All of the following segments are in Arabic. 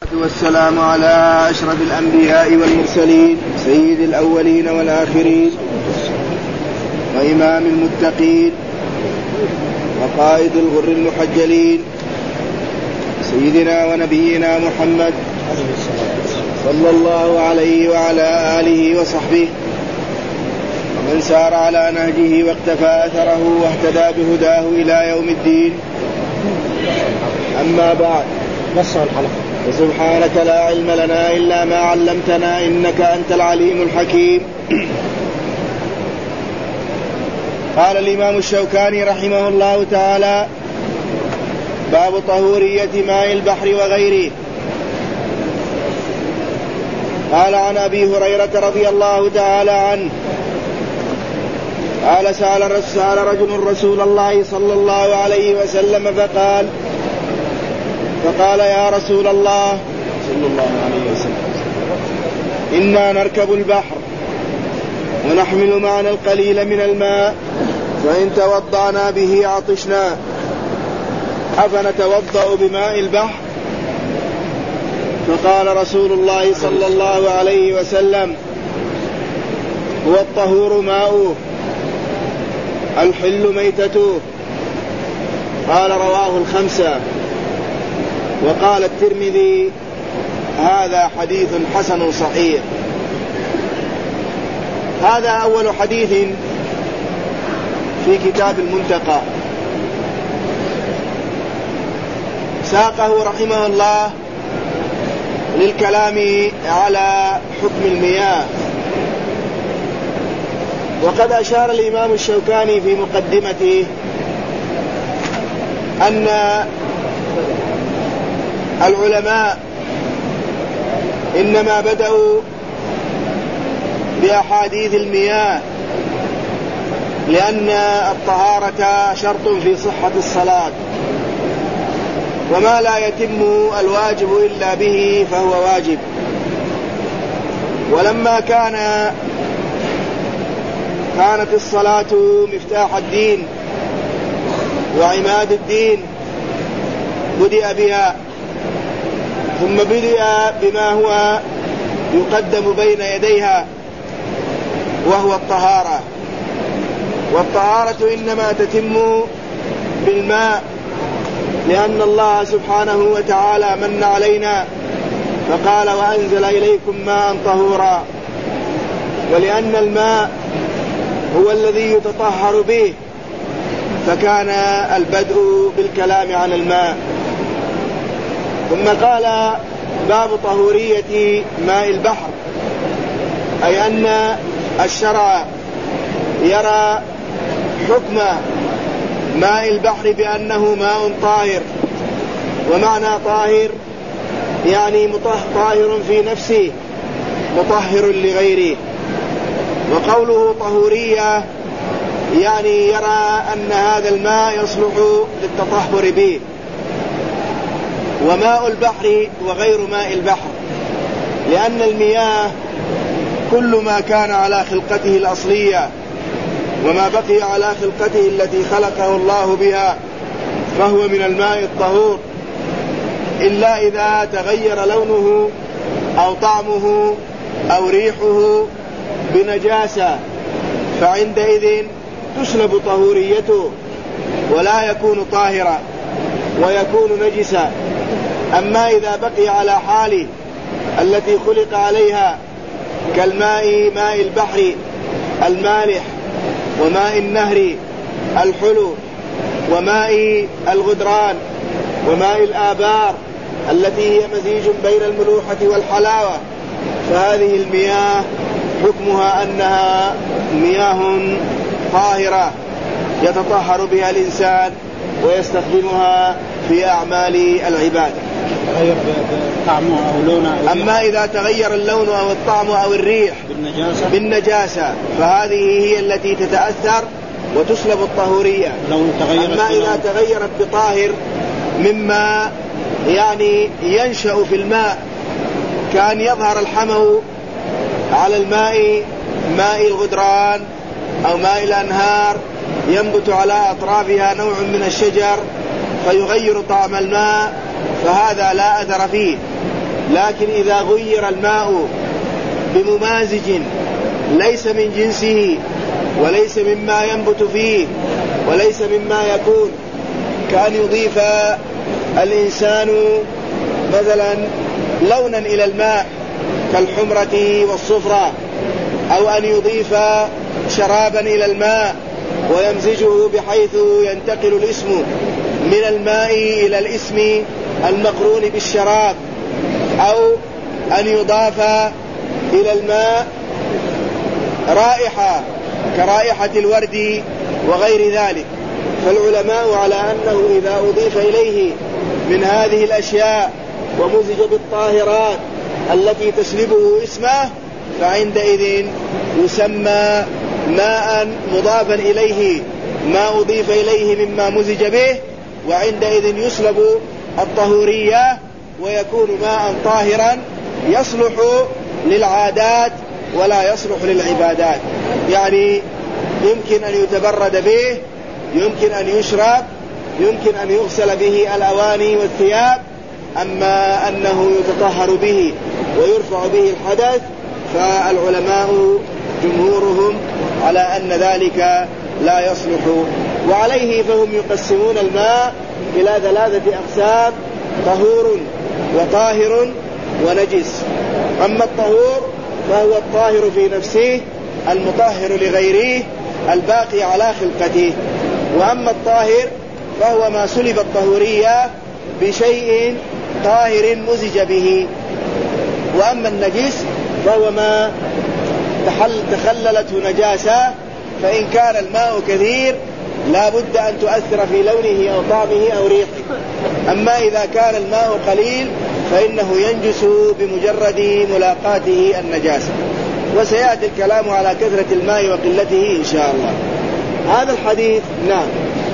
والسلام على أشرف الأنبياء والمرسلين سيد الأولين والآخرين وإمام المتقين وقائد الغر المحجلين سيدنا ونبينا محمد صلى الله عليه وعلى آله وصحبه ومن سار على نهجه واقتفى أثره واهتدى بهداه إلى يوم الدين. أما بعد، فسبحانك لا علم لنا إلا ما علمتنا إنك أنت العليم الحكيم. قال الإمام الشوكاني رحمه الله تعالى: باب طهورية ماء البحر وغيره. قال عن أبي هريرة رضي الله تعالى عنه قال: سأل رجل رسول الله صلى الله عليه وسلم فقال يا رسول الله صلى الله عليه وسلم إنا نركب البحر ونحمل معنا القليل من الماء فإن توضعنا به عطشنا أفنتوضأ بماء البحر؟ فقال رسول الله صلى الله عليه وسلم: هو الطهور ماؤه الحل ميتته. قال: رواه الخمسة. وقال الترمذي: هذا حديث حسن صحيح. هذا أول حديث في كتاب المنتقى، ساقه رحمه الله للكلام على حكم المياه. وقد أشار الإمام الشوكاني في مقدمته أن العلماء إنما بدأوا بأحاديث المياه لأن الطهارة شرط في صحة الصلاة، وما لا يتم الواجب إلا به فهو واجب. ولما كانت الصلاة مفتاح الدين وعماد الدين بدأ بها، ثم بدأ بما هو يقدم بين يديها وهو الطهارة. والطهارة إنما تتم بالماء، لأن الله سبحانه وتعالى من علينا فقال: وأنزل إليكم ماء طهورا. ولأن الماء هو الذي يتطهر به فكان البدء بالكلام عن الماء. ثم قال: باب طهورية ماء البحر، أي أن الشرع يرى حكم ماء البحر بأنه ماء طاهر. ومعنى طاهر يعني طاهر في نفسه مطهر لغيره. وقوله طهورية يعني يرى أن هذا الماء يصلح للتطهر به. وماء البحر وغير ماء البحر، لأن المياه كل ما كان على خلقته الأصلية وما بقي على خلقته التي خلقه الله بها فهو من الماء الطهور، إلا إذا تغير لونه أو طعمه أو ريحه بنجاسة، فعندئذ تسلب طهوريته ولا يكون طاهرا ويكون نجسا. أما إذا بقي على حاله التي خلق عليها كالماء ماء البحر المالح، وماء النهر الحلو، وماء الغدران، وماء الآبار التي هي مزيج بين الملوحة والحلاوة، فهذه المياه حكمها أنها مياه طاهرة يتطهر بها الإنسان ويستخدمها في أعمال العبادة. أما إذا تغير اللون أو الطعم أو الريح بالنجاسة فهذه هي التي تتأثر وتسلب الطهورية. أما إذا تغيرت بطاهر مما يعني ينشأ في الماء، كان يظهر الحمو على الماء، ماء الغدران أو ماء الأنهار، ينبت على أطرافها نوع من الشجر فيغير طعم الماء، فهذا لا أثر فيه. لكن إذا غير الماء بممازج ليس من جنسه وليس مما ينبت فيه وليس مما يكون، كأن يضيف الإنسان مثلا لونا إلى الماء كالحمرة والصفرة، أو أن يضيف شرابا إلى الماء ويمزجه بحيث ينتقل الاسم من الماء إلى الاسم المقرون بالشراب، أو أن يضاف إلى الماء رائحة كرائحة الورد وغير ذلك. فالعلماء على أنه إذا أضيف إليه من هذه الأشياء ومزج بالطاهرات التي تسلبه اسمه فعندئذ يسمى ماء مضافا إليه ما أضيف إليه مما مزج به، وعندئذ يسلب الطهورية ويكون ماء طاهرا يصلح للعادات ولا يصلح للعبادات. يعني يمكن أن يتبرد به، يمكن أن يشرب، يمكن أن يغسل به الأواني والثياب، أما أنه يتطهر به ويرفع به الحدث فالعلماء جمهورهم على أن ذلك لا يصلح. وعليه فهم يقسمون الماء إلى 3 أقسام: طهور وطاهر ونجس. أما الطهور فهو الطاهر في نفسه المطهر لغيره الباقي على خلقته، وأما الطاهر فهو ما سلب الطهورية بشيء طاهر مزج به، وأما النجس فهو ما تخللته نجاسة، فإن كان الماء كثير لا بد أن تؤثر في لونه أو طعمه أو ريحه. أما إذا كان الماء قليل فإنه ينجس بمجرد ملاقاته النجاسة. وسيأتي الكلام على كثرة الماء وقلته إن شاء الله. هذا الحديث نعم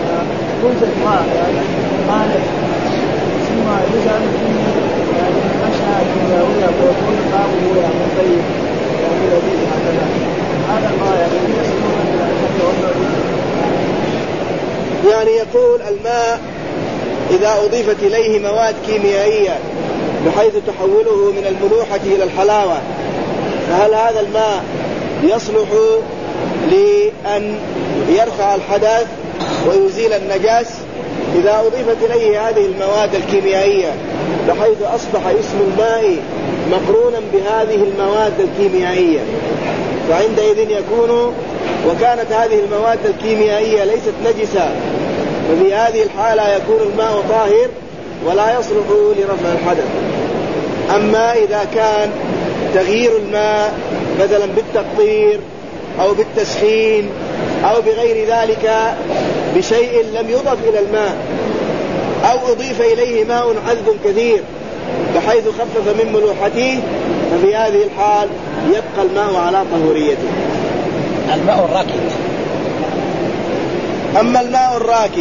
يعني يقول الماء إذا أضيفت إليه مواد كيميائية بحيث تحوله من الملوحة إلى الحلاوة، فهل هذا الماء يصلح لأن يرفع الحدث ويزيل النجاس؟ إذا أضيفت إليه هذه المواد الكيميائية بحيث أصبح اسم الماء مقرونا بهذه المواد الكيميائية فعندئذ يكون، وكانت هذه المواد الكيميائية ليست نجسة، ففي هذه الحالة يكون الماء طاهر ولا يصلح لرفع الحدث. أما إذا كان تغيير الماء مثلا بالتقطير أو بالتسخين أو بغير ذلك بشيء لم يضف إلى الماء، أو أضيف إليه ماء عذب كثير بحيث خفف من ملوحته، ففي هذه الحال يبقى الماء على طهوريته. الماء الراكد. أما الماء الراكد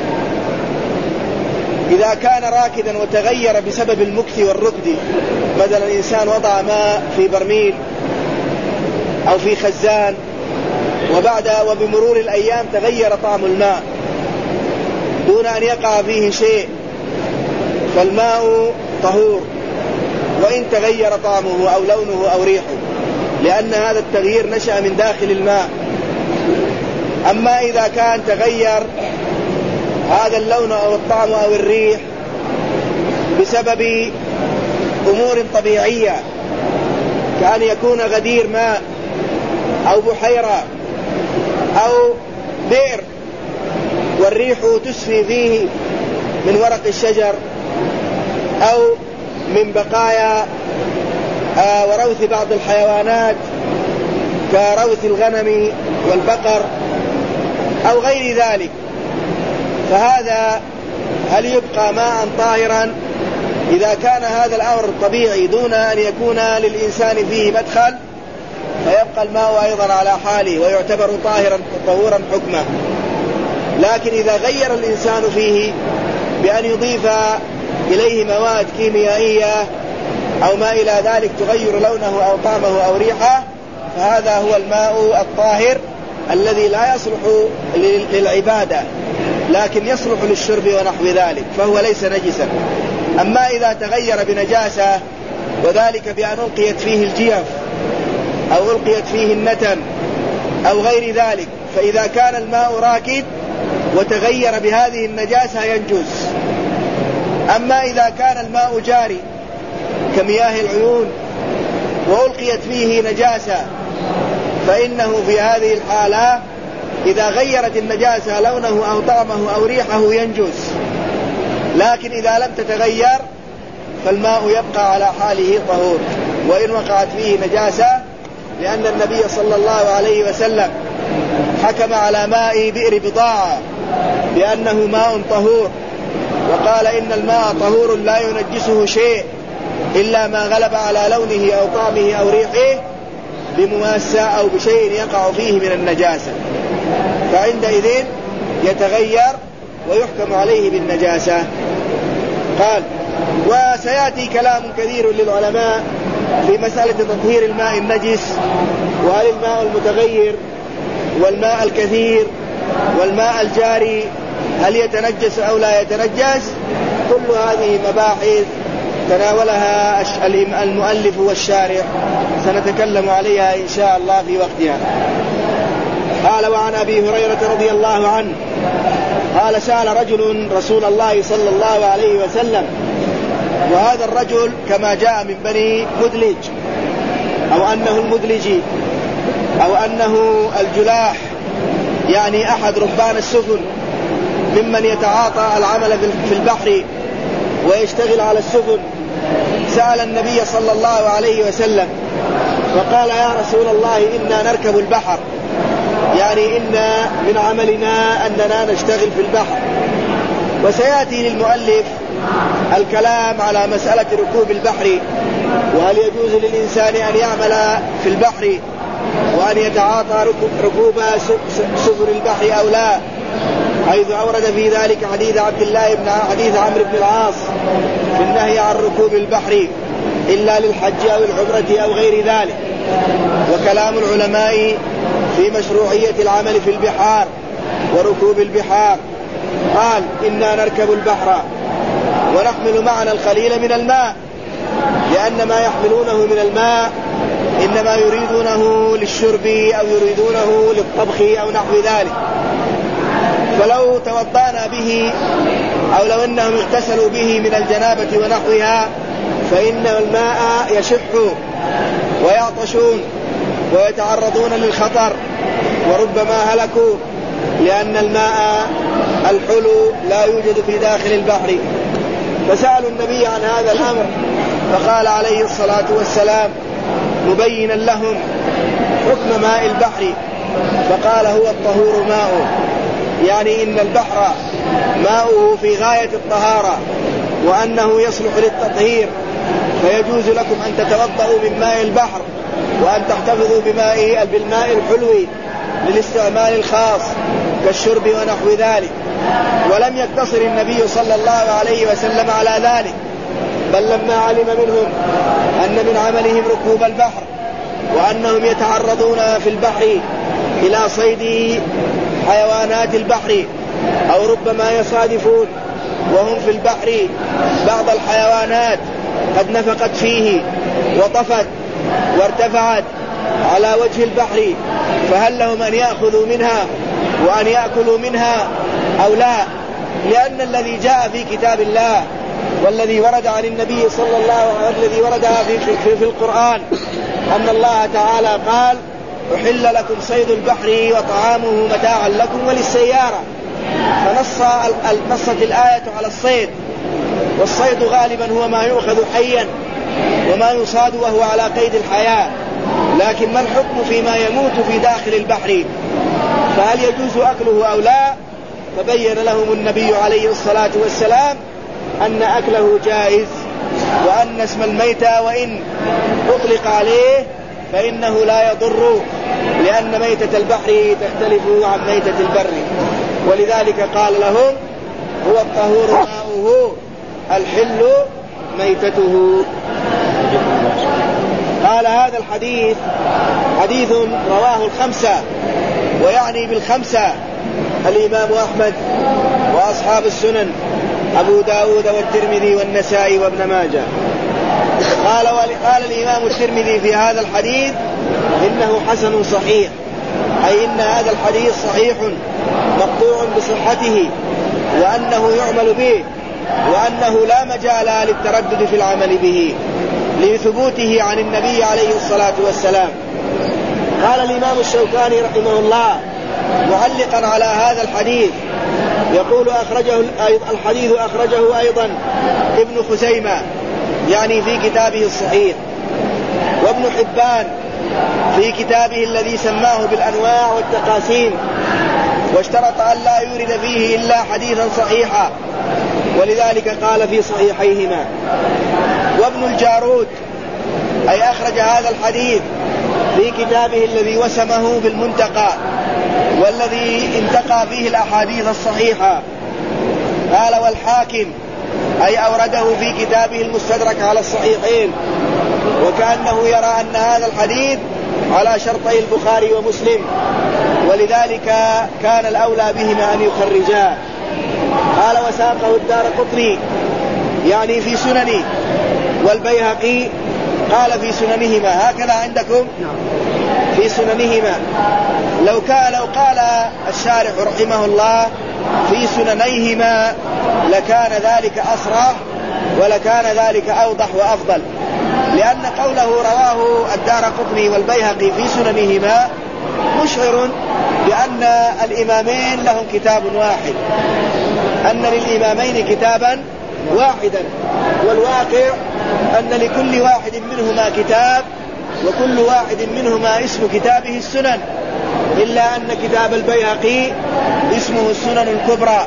إذا كان راكدا وتغير بسبب المكث والركد، مثلا إنسان وضع ماء في برميل أو في خزان وبمرور الأيام تغير طعم الماء دون أن يقع فيه شيء، فالماء طهور وإن تغير طعمه أو لونه أو ريحه، لأن هذا التغيير نشأ من داخل الماء. أما إذا كان تغير هذا اللون أو الطعم أو الريح بسبب أمور طبيعية كأن يكون غدير ماء أو بحيرة أو بئر والريح تسفي فيه من ورق الشجر أو من بقايا وروث بعض الحيوانات كروث الغنم والبقر أو غير ذلك، فهذا هل يبقى ماء طاهرا؟ إذا كان هذا الأمر طبيعي دون أن يكون للإنسان فيه مدخل فيبقى الماء أيضا على حاله ويعتبر طهورا حكما. لكن إذا غير الإنسان فيه بأن يضيف إليه مواد كيميائية أو ما إلى ذلك تغير لونه أو طعمه أو ريحه، فهذا هو الماء الطاهر الذي لا يصلح للعبادة لكن يصلح للشرب ونحو ذلك، فهو ليس نجسا. أما إذا تغير بنجاسة وذلك بأن ألقيت فيه الجيف أو ألقيت فيه النتن أو غير ذلك. فإذا كان الماء راكد وتغير بهذه النجاسة ينجس. أما إذا كان الماء جاري كمياه العيون وألقيت فيه نجاسة فإنه في هذه الحالة إذا غيرت النجاسة لونه أو طعمه أو ريحه ينجس. لكن إذا لم تتغير فالماء يبقى على حاله طهور وإن وقعت فيه نجاسة، لأن النبي صلى الله عليه وسلم حكم على ماء بئر بضاعة بأنه ماء طهور، وقال إن الماء طهور لا ينجسه شيء إلا ما غلب على لونه أو طعمه أو ريحه بمماسة أو بشيء يقع فيه من النجاسة، فعندئذ يتغير ويحكم عليه بالنجاسة. قال: وسيأتي كلام كثير للعلماء في مسألة تطهير الماء النجس، وهل الماء المتغير والماء الكثير والماء الجاري هل يتنجس أو لا يتنجس. كل هذه مباحث تناولها المؤلف والشارح، سنتكلم عليها إن شاء الله في وقتها. قال: وعن أبي هريرة رضي الله عنه قال: سأل رجل رسول الله صلى الله عليه وسلم، وهذا الرجل كما جاء من بني مدلج أو أنه المدلجي أو أنه الجلاح، يعني أحد ربان السفن ممن يتعاطى العمل في البحر ويشتغل على السفن. سأل النبي صلى الله عليه وسلم فقال: يا رسول الله إنا نركب البحر، يعني إن من عملنا أننا نشتغل في البحر. وسيأتي للمؤلف الكلام على مسألة ركوب البحر، وهل يجوز للإنسان أن يعمل في البحر وأن يتعاطى ركوب سفن البحر أو لا، حيث أورد في ذلك حديث عمرو بن العاص في النهي عن ركوب البحر إلا للحج أو العمرة أو غير ذلك. وكلام العلماء في مشروعية العمل في البحار وركوب البحار. قال: إنا نركب البحر ونحمل معنا القليل من الماء، لأن ما يحملونه من الماء إنما يريدونه للشرب أو يريدونه للطبخ أو نحو ذلك. فلو توضأنا به أو لو أنهم اغتسلوا به من الجنابة ونحوها فإن الماء يشح ويعطشون ويتعرضون للخطر وربما هلكوا، لأن الماء الحلو لا يوجد في داخل البحر. فسألوا النبي عن هذا الأمر فقال عليه الصلاة والسلام مبينا لهم حكم ماء البحر، فقال: هو الطهور ماؤه، يعني إن البحر ماؤه في غاية الطهارة وأنه يصلح للتطهير، فيجوز لكم أن تتوضأوا من ماء البحر وأن تحتفظوا بالماء الحلو للاستعمال الخاص كالشرب ونحو ذلك. ولم يقتصر النبي صلى الله عليه وسلم على ذلك، بل لما علم منهم أن من عملهم ركوب البحر وأنهم يتعرضون في البحر إلى صيد حيوانات البحر أو ربما يصادفون وهم في البحر بعض الحيوانات قد نفقت فيه وطفت وارتفعت على وجه البحر، فهل لهم أن يأخذوا منها وأن يأكلوا منها أو لا؟ لأن الذي جاء في كتاب الله والذي ورد عن النبي صلى الله عليه وسلم الذي ورد في القرآن أن الله تعالى قال: أحل لكم صيد البحر وطعامه متاعا لكم وللسيارة، فنصت الآية على الصيد، والصيد غالبا هو ما يؤخذ حيا وما يصاد وهو على قيد الحياة. لكن ما الحكم فيما يموت في داخل البحر؟ فهل يجوز أكله أو لا؟ فبين لهم النبي عليه الصلاة والسلام أن أكله جائز، وأن اسم الميتة وإن أطلق عليه فإنه لا يضر، لأن ميتة البحر تختلف عن ميتة البر. ولذلك قال لهم: هو الطهور ماؤه الحل ميتته. قال: هذا الحديث حديث رواه الخمسة، ويعني بالخمسة الإمام أحمد وأصحاب السنن أبو داود والترمذي والنسائي وابن ماجه. قال الإمام الترمذي في هذا الحديث إنه حسن صحيح، أي إن هذا الحديث صحيح مقطوع بصحته، وأنه يعمل به، وأنه لا مجال للتردد في العمل به لثبوته عن النبي عليه الصلاة والسلام. قال الإمام الشوكاني رحمه الله معلقا على هذا الحديث، يقول الحديث أخرجه أيضا ابن خزيمة يعني في كتابه الصحيح، وابن حبان في كتابه الذي سماه بالأنواع والتقاسيم، واشترط أن لا يورد فيه إلا حديثا صحيحا، ولذلك قال في صحيحيهما. وابن الجارود أي أخرج هذا الحديث في كتابه الذي وسمه بالمنتقى والذي انتقى فيه الأحاديث الصحيحة. قال والحاكم أي أورده في كتابه المستدرك على الصحيحين، وكأنه يرى أن هذا الحديث على شرطي البخاري ومسلم، ولذلك كان الأولى بهما أن يخرجاه. قال وساقه الدارقطني يعني في سننه، والبيهقي قال في سننهما، هكذا عندكم في سننهما. لو قال الشارح رحمه الله في سننيهما لكان ذلك أصرح ولكان ذلك أوضح وأفضل، لأن قوله رواه الدارقطني والبيهقي في سننهما مشعر بأن الإمامين لهم كتاب واحد، أن للإمامين كتابا واحدا، والواقع أن لكل واحد منهما كتاب، وكل واحد منهما اسم كتابه السنن، إلا أن كتاب البيهقي اسمه السنن الكبرى،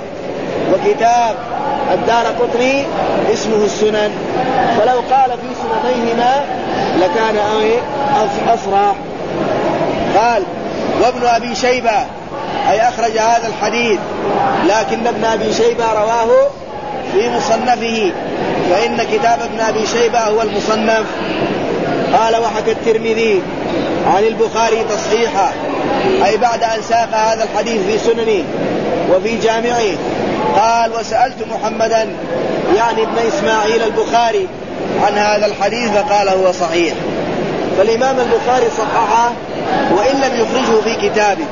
وكتاب الدارقطني اسمه السنن. فلو قال في سننيهما لكان أصرح. قال وابن أبي شيبة أي أخرج هذا الحديث، لكن ابن أبي شيبة رواه في مصنفه، فإن كتاب ابن أبي شيبة هو المصنف. قال وحكى الترمذي عن البخاري تصحيحا، أي بعد أن ساق هذا الحديث في سننه وفي جامعه. قال وسألت محمدا يعني ابن إسماعيل البخاري عن هذا الحديث فقال هو صحيح. فالإمام البخاري صححه وإن لم يخرجه في كتابه،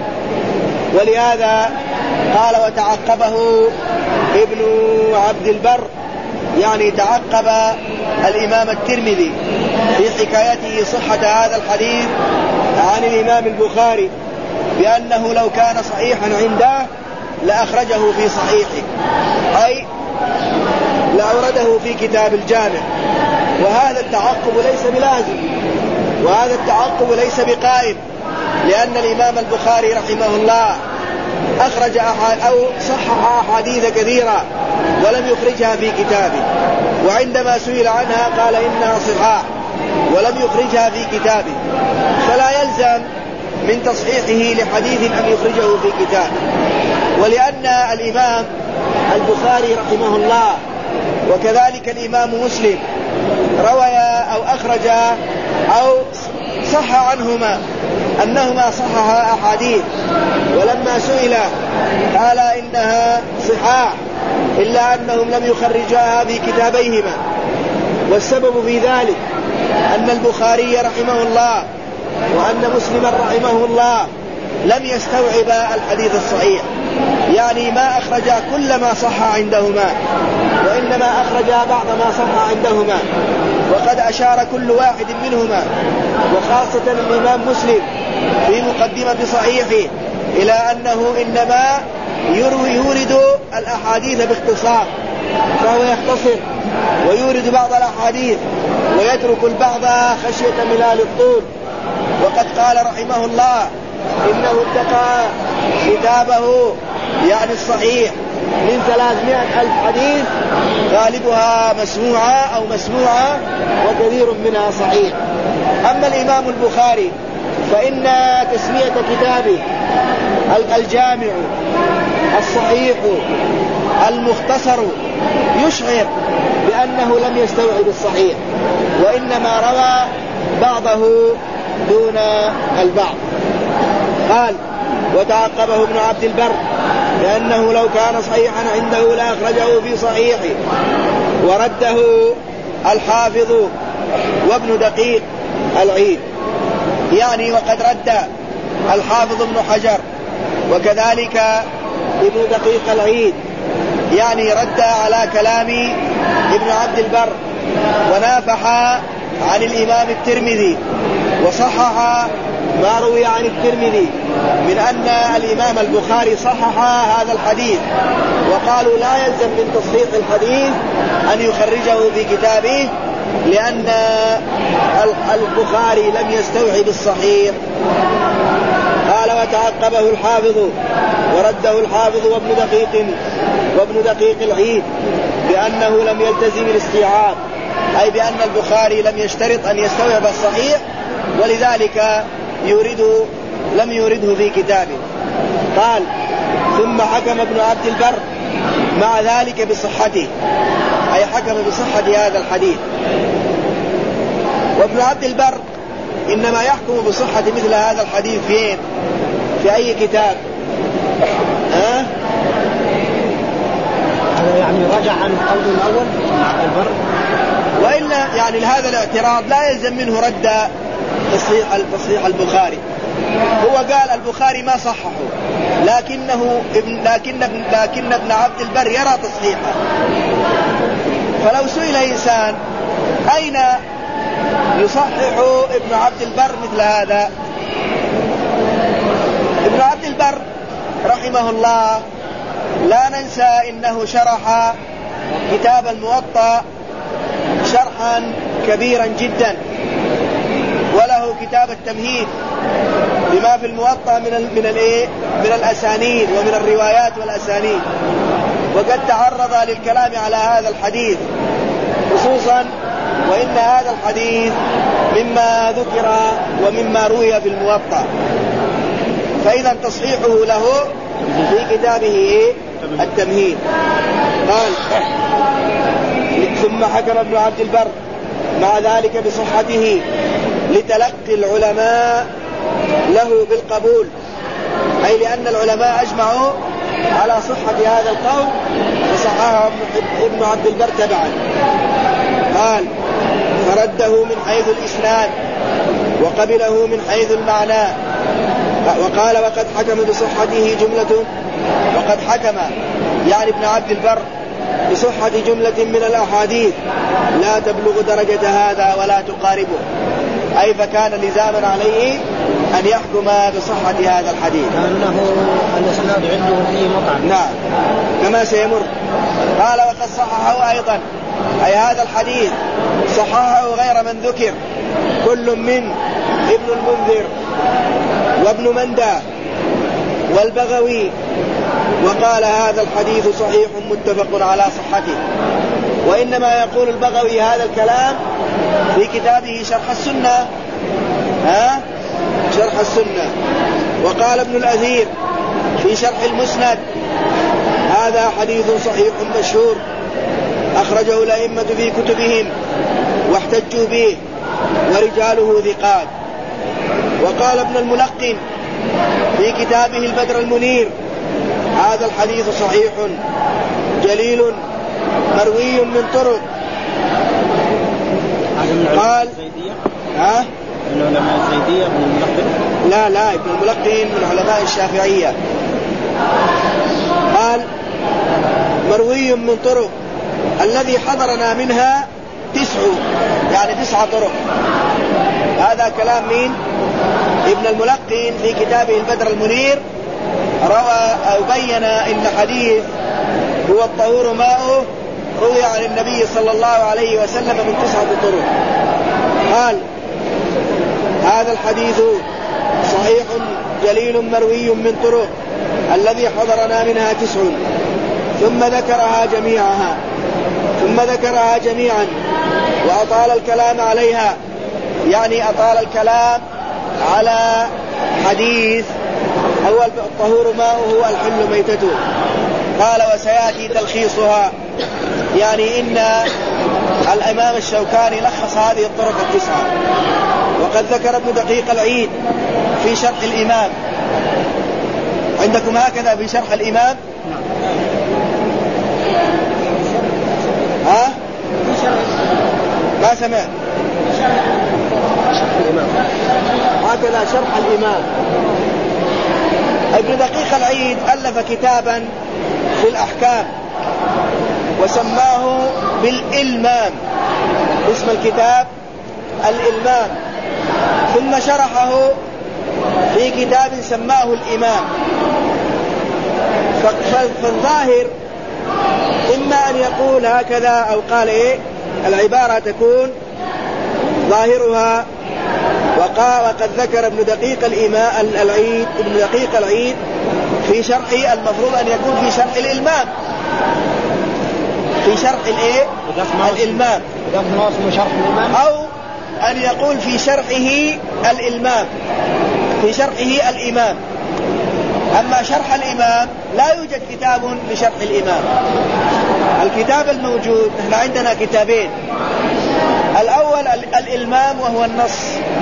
ولهذا قال وتعقبه ابن عبد البر يعني تعقب الإمام الترمذي في حكايته صحة هذا الحديث عن الإمام البخاري بأنه لو كان صحيحا عنده لأخرجه في صحيحه، أي لأورده في كتاب الجامع. وهذا التعقب ليس بلازم، وهذا التعقب ليس بقائم، لأن الإمام البخاري رحمه الله أخرج أو صحح أحاديث كثيرة ولم يخرجها في كتابه، وعندما سئل عنها قال إنها صحاح ولم يخرجها في كتابه، فلا يلزم من تصحيحه لحديث أن يخرجه في كتابه. ولأن الإمام البخاري رحمه الله وكذلك الإمام مسلم رويا أو أخرجا أو صح عنهما أنهما صححا أحاديث، ولما سئل قال إنها صحاح إلا أنهم لم يخرجاها في كتابيهما. والسبب في ذلك أن البخاري رحمه الله وأن مسلما رحمه الله لم يستوعب الحديث الصحيح، يعني ما أخرجا كل ما صح عندهما، وإنما أخرجا بعض ما صح عندهما. وقد أشار كل واحد منهما وخاصة الإمام مسلم في مقدمة صحيحه إلى أنه إنما يورد الأحاديث باختصار، فهو يختصر ويورد بعض الأحاديث ويترك البعض خشية ملال الطول. وقد قال رحمه الله إنه اتقى كتابه يعني الصحيح من 300,000 حديث غالبها مسموعة أو مسموعة وكثير منها صحيح. أما الإمام البخاري فإن تسمية كتابه الجامع الصحيح المختصر يشعر بأنه لم يستوعب الصحيح، وإنما روى بعضه دون البعض. قال وتعقبه ابن عبد البر لأنه لو كان صحيحا عنده لأخرجه في صحيحه. ورده الحافظ وابن دقيق العيد. يعني وقد رد الحافظ ابن حجر وكذلك ابن دقيق العيد، يعني رد على كلام ابن عبد البر ونافح عن الإمام الترمذي وصحح ما روي عن الترمذي من أن الإمام البخاري صحح هذا الحديث، وقالوا لا يلزم من تصحيح الحديث أن يخرجه في كتابه لأن البخاري لم يستوعب الصحيح. قال وتعقبه الحافظ ورده الحافظ وابن دقيق العيد بأنه لم يلتزم الاستيعاب، أي بأن البخاري لم يشترط أن يستوعب الصحيح ولذلك لم يورده في كتابه. قال ثم حكم ابن عبد البر مع ذلك بصحته، أي حكم بصحة هذا الحديث. وابن عبد البر إنما يحكم بصحة مثل هذا الحديث فين؟ في أي كتاب؟ هذا يعني رجع عن القول الأول ابن عبد البر، وإلا يعني لهذا الاعتراض لا يلزم منه رد تصحيح البخاري. هو قال البخاري ما صححه، لكن ابن عبد البر يرى تصحيحه. فلو سئل إنسان أين يصحح ابن عبد البر مثل هذا؟ ابن عبد البر رحمه الله لا ننسى إنه شرح كتاب الموطأ شرحا كبيرا جدا، وله كتاب التمهيد بما في الموطأ من الأسانيد ومن الروايات والأسانيد، وقد تعرض للكلام على هذا الحديث خصوصا وإن هذا الحديث مما ذكر ومما روي في الموطأ، فإذا تصحيحه له في كتابه التمهيد. قال ثم حكم ابن عبد البر مع ذلك بصحته لتلقي العلماء له بالقبول، أي لأن العلماء أجمعوا على صحة هذا القول فصححه ابن عبد البر تبعا. قال فرده من حيث الإسناد وقبله من حيث المعنى. وقال وقد حكم بصحته جملة، وقد حكم يعني ابن عبد البر بصحة جملة من الأحاديث لا تبلغ درجة هذا ولا تقاربه، أي فكان لزاما عليه أن يحكم بصحة هذا الحديث لأنه الإسناد عنده فيه مطعم. نعم كما سيمر. قال وقد صححه أيضا، أي هذا الحديث صححه غير من ذكر كل من ابن المنذر وابن مندى والبغوي، وقال هذا الحديث صحيح متفق على صحته. وإنما يقول البغوي هذا الكلام في كتابه شرح السنة، شرح السنة. وقال ابن الأثير في شرح المسند هذا حديث صحيح مشهور أخرجه الأئمة في كتبهم واحتجوا به ورجاله ثقات. وقال ابن الملقن في كتابه البدر المنير هذا الحديث صحيح جليل مروي من طرق. قال من علماء الزيدية ابن الملقن؟ لا ابن الملقن من علماء الشافعية. قال مروي من طرق الذي حضرنا منها 9 طرق. هذا كلام مين؟ ابن الملقن في كتابه البدر المنير روى أو بين إن حديث هو الطهور ماؤه روي عن النبي صلى الله عليه وسلم من 9 طرق. قال هذا الحديث صحيح جليل مروي من طرق الذي حضرنا منها 9، ثم ذكرها جميعا وأطال الكلام عليها، يعني أطال الكلام على حديث هو الطهور ماؤه الحل ميتته. قال وسيأتي تلخيصها، يعني إن الإمام الشوكاني لخص هذه الطرق 9. وقد ذكر ابن دقيق العيد في شرح الإمام. عندكم هكذا في شرح الإمام؟ ما سمعت. هكذا شرح الإمام. ابن دقيق العيد ألف كتابا في الأحكام وسماه بالإلمام، اسم الكتاب الإلمام، ثم شرحه في كتاب سماه الإمام. فالظاهر إما أن يقول هكذا أو قال إيه، العبارة تكون ظاهرها وقد ذكر ابن دقيق العيد ابن دقيق العيد في شرحه، المفروض أن يكون في شرح الإلمام، في شرح الإيه الإلمام، أو أن يقول في شرحه الإلمام، في شرحه الإمام. أما شرح الإمام لا يوجد كتاب لشرح الإمام. الكتاب الموجود، نحن عندنا كتابين، الأول الإلمام وهو النص،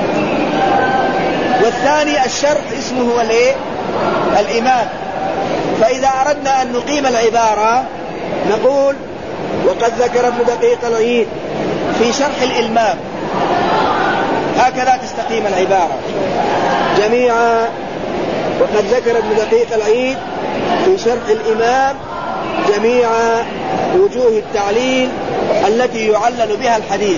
والثاني الشرح اسمه هو الإمام. فإذا أردنا أن نقيم العبارة نقول وقد ذكر ابن دقيق العيد في شرح الإلمام، هكذا تستقيم العبارة جميعا. وقد ذكر ابن دقيق العيد في شرح الإمام جميع وجوه التعليل التي يعلل بها الحديث.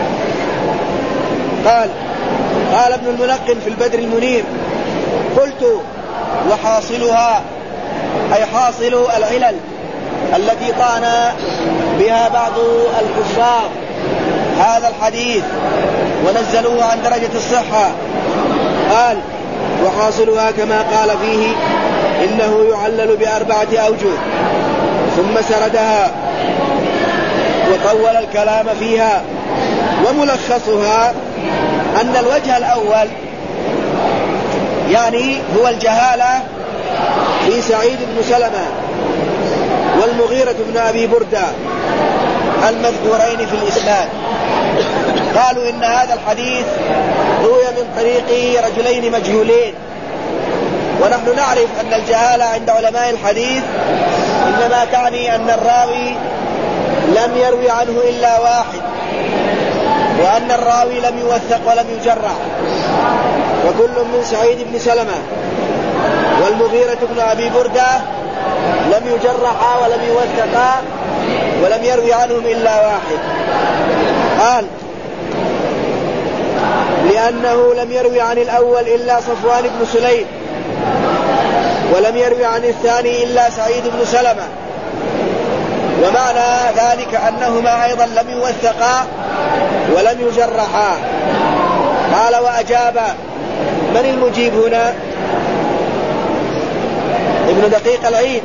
قال ابن الملقن في البدر المنير: قلت وحاصلها، أي حاصل العلل التي طعن بها بعض الكفار هذا الحديث ونزلوه عن درجة الصحة، قال: وحاصلها كما قال فيه إنه يعلل ب4 أوجه، ثم سردها وطول الكلام فيها. وملخصها أن الوجه الأول يعني هو الجهالة في سعيد بن سلمة والمغيرة بن أبي بردة المذكورين في الإسناد. قالوا إن هذا الحديث روي من طريق رجلين مجهولين، ونحن نعرف أن الجهالة عند علماء الحديث إنما تعني أن الراوي لم يروي عنه إلا واحد، وأن الراوي لم يوثق ولم يجرح. وكل من سعيد بن سلمة والمغيرة بن أبي بردة لم يجرحا ولم يوثقا ولم يروي عنهم إلا واحد. قال: لأنه لم يروي عن الأول إلا صفوان بن سليم، ولم يروي عن الثاني إلا سعيد بن سلمة، ومعنى ذلك أنهما أيضا لم يوثقا ولم يجرحا. قال: وأجاب. من المجيب هنا؟ ابن دقيق العيد.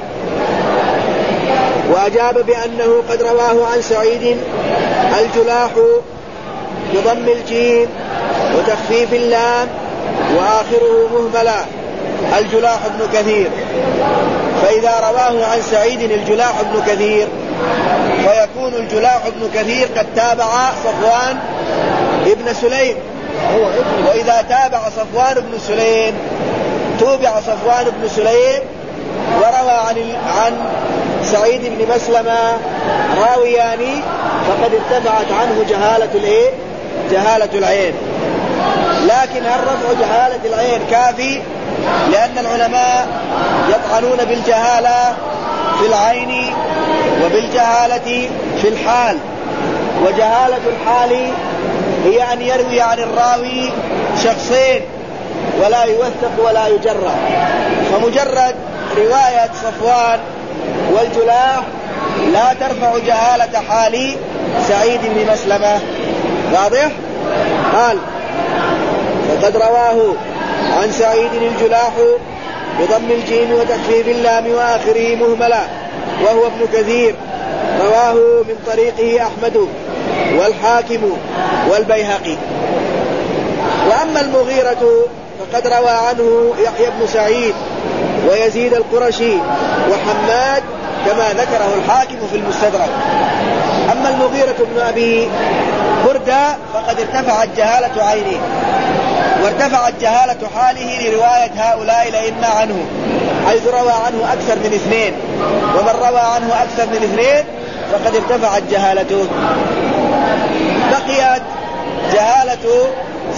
وأجاب بأنه قد رواه عن سعيد الجلاح بضم الجيم وتخفيف اللام وآخره مهملا، الجلاح بن كثير. فإذا رواه عن سعيد الجلاح بن كثير فيكون الجلاح بن كثير قد تابع صفوان ابن سليم، وإذا تابع صفوان بن سليم توبع صفوان بن سليم وروى عن سعيد بن مسلمة راويان فقد ارتفعت عنه جهالة العين. لكن هل رفع جهالة العين كافي؟ لأن العلماء يطعنون بالجهالة في العين وبالجهالة في الحال. وجهالة الحال هي أن يروي عن الراوي شخصين ولا يوثق ولا يجرح، فمجرد رواية صفوان والجلاح لا ترفع جهالة حال سعيد بن مسلمة. واضح؟ قال: فقد رواه عن سعيد الجلاح بضم الجيم وتخفيف اللام وآخره مهملا وهو ابن كثير، رواه من طريقه أحمد والحاكم والبيهقي. وأما المغيرة فقد روى عنه يحيى بن سعيد ويزيد القرشي وحماد كما ذكره الحاكم في المستدرك. أما المغيرة بن أبي بردة فقد ارتفعت جهالة عينه وارتفعت جهالة حاله لرواية هؤلاء الأئمة عنه، حيث روى عنه أكثر من 2، ومن روى عنه أكثر من 2 فقد ارتفعت جهالته. بقيت جهالة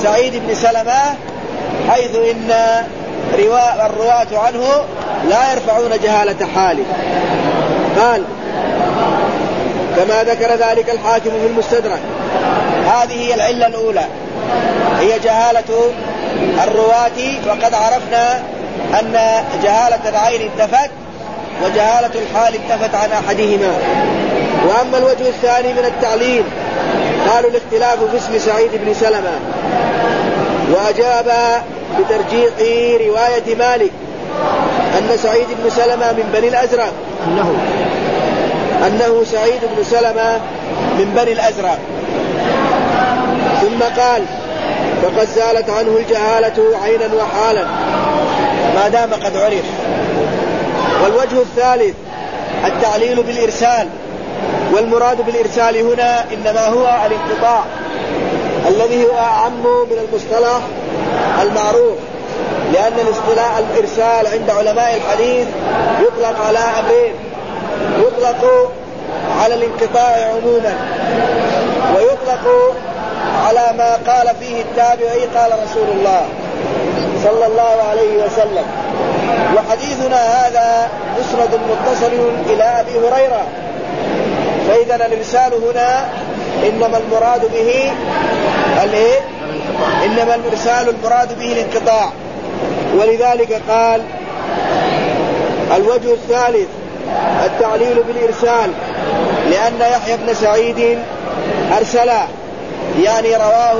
سعيد بن سلمة، حيث إن الرواة عنه لا يرفعون جهالة حاله. قال كما ذكر ذلك الحاكم في المستدرك. هذه هي العلة الأولى، هي جهالة الرواة، وقد عرفنا أن جهالة العين انتفت وجهالة الحال انتفت عن أحدهما. وأما الوجه الثاني من التعليل قالوا الاختلاف في اسم سعيد بن سلمة، وأجاب بترجيح رواية مالك أن سعيد بن سلمة من بني الأزرق، أنه سعيد بن سلمة من بني الأزرق. ثم قال فقد زالت عنه الجهالة عينا وحالا ما دام قد عرف. والوجه الثالث التعليل بالإرسال، والمراد بالإرسال هنا إنما هو الانقطاع الذي هو أعم من المصطلح المعروف، لأن الاصطلاح الإرسال عند علماء الحديث يطلق على أمرين: يطلق على الانقطاع عموما، ويطلق على ما قال فيه التابعي قال رسول الله صلى الله عليه وسلم. وحديثنا هذا مسند متصل إلى أبي هريرة، فإذا الإرسال هنا إنما المراد به إنما الإرسال المراد به الانقطاع. ولذلك قال الوجه الثالث التعليل بالإرسال، لأن يحيى بن سعيد أرسله، يعني رواه